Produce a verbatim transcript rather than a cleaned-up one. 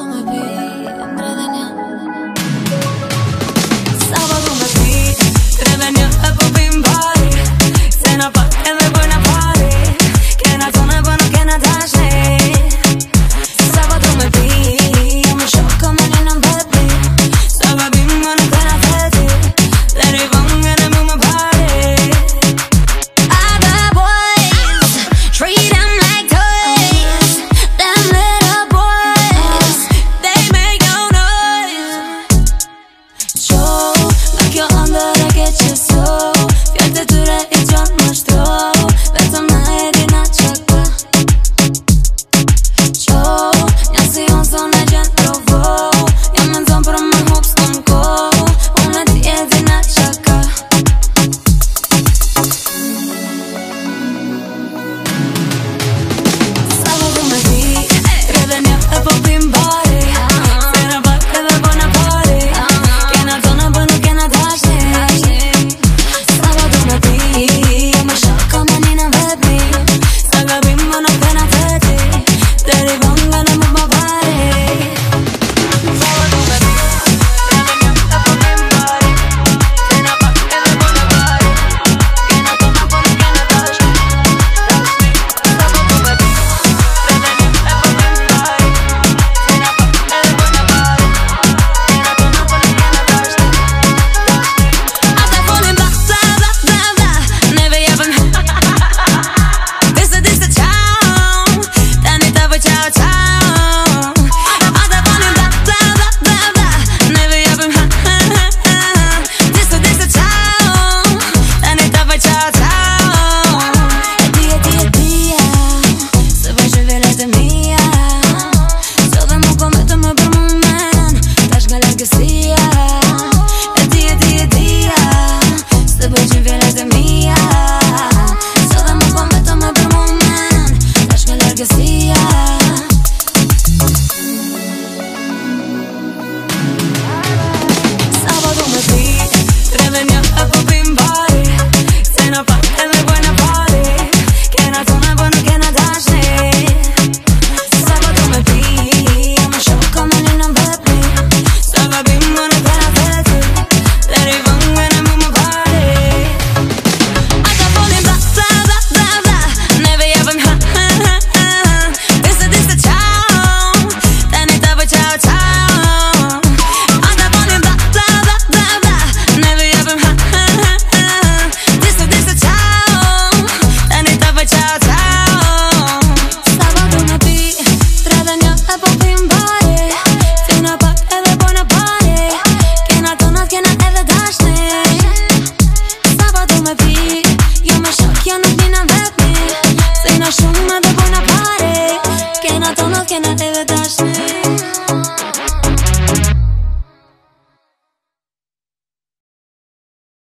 me pi tre dhe një. Sabado me pi tre dhe një e po pim bari. Se na pak edhe bëjna pari. Kena tone bë nuk kena dashni. Sabado me pi jo me shokë me një në mbeti. Sa bim më nuk kena feti. Let it vong and move my body. Other boys treat them like toys. Them little boys, they make no noise. Show, ma kjo ëndër e ke qëso. Fjallët e tyre i gjon më shtro. Vetëm na e di na që ka. Show, një si unë son e gjen provo. Jam në zonë për më hup s'kom ko. Unë e ti e di na që ka. Sabado me pi tre dhe një e po pim bari. Se na pak edhe bëjna pari. Kena tone bë nuk kena dashni. Sabado me pi jo me shokë me një në vetmi. Sa gabim më nuk kena feti. Deri vonga në move my body. Sabado me pi tre dhe një e po pim bari. Se na pak edhe bëjna pari. Kena tone bë nuk kena dashni. Sabado me pi tre dhe një e po pim bari. Se na pak edhe bëjna pari. Kena tone bë nuk kena dashni. Ata folin bla bla bla bla bla. Neve jepën Disse disse ciao. Tani të vë ciao ciao. Ata folin bla bla bla bla bla. Neve jepën Disse disse ciao. Tani të vë ciao ciao. E ti e ti e tia. Se vazhë velet e mia. So dhe mu kometë më për moment. Tash nga largësia. E ti e ti e tia. Se vazhë velet e mia. So dhe mu kometë më për moment. Tash nga largësia. Sabado me pi tre dhe një e po pim bari. Se na pak edhe bëjna pari. Kena tone bë nuk kena dashni. Sabado me pi jo me shokë me një në vetmi. Sa bim më nuk kena feti. Let it vong and move my body. Ata folin bla bla bla bla bla. Neve jepën Disse disse ciao. Tani të vë ciao ciao.